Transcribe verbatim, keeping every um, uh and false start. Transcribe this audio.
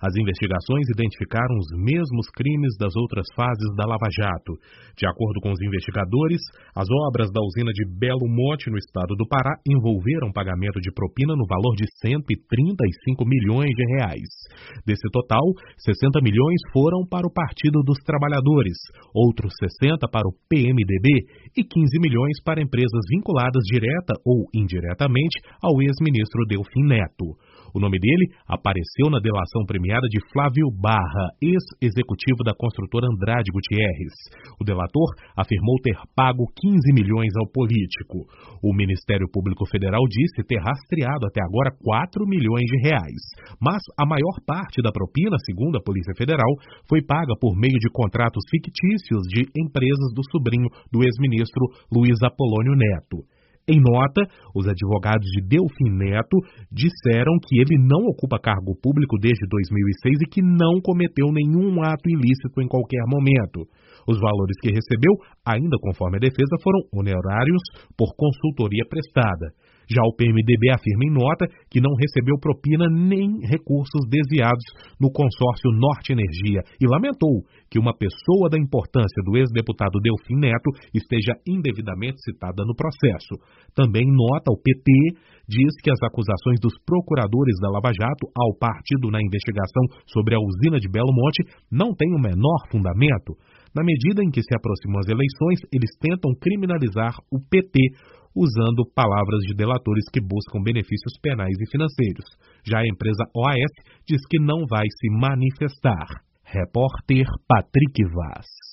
As investigações identificaram os mesmos crimes das outras fases da Lava Jato. De acordo com os investigadores, as obras da usina de Belo Monte, no estado do Pará, envolveram pagamento de propina no valor de cento e trinta e cinco milhões de reais. Desse total, sessenta milhões foram para o Partido dos Trabalhadores, outros sessenta para o P M D B e quinze milhões para empresas vinculadas direta ou indiretamente ao ex-ministro Delfim Neto. O nome dele apareceu na delação premiada de Flávio Barra, ex-executivo da construtora Andrade Gutierrez. O delator afirmou ter pago quinze milhões ao político. O Ministério Público Federal disse ter rastreado até agora quatro milhões de reais. Mas a maior parte da propina, segundo a Polícia Federal, foi paga por meio de contratos fictícios de empresas do sobrinho do ex-ministro Luiz Apolônio Neto. Em nota, os advogados de Delfim Neto disseram que ele não ocupa cargo público desde dois mil e seis e que não cometeu nenhum ato ilícito em qualquer momento. Os valores que recebeu, ainda conforme a defesa, foram honorários por consultoria prestada. Já o P M D B afirma em nota que não recebeu propina nem recursos desviados no consórcio Norte Energia e lamentou que uma pessoa da importância do ex-deputado Delfim Neto esteja indevidamente citada no processo. Também em nota, o P T diz que as acusações dos procuradores da Lava Jato ao partido na investigação sobre a usina de Belo Monte não têm o menor fundamento. Na medida em que se aproximam as eleições, eles tentam criminalizar o P T, usando palavras de delatores que buscam benefícios penais e financeiros. Já a empresa O A S diz que não vai se manifestar. Repórter Patrick Vaz.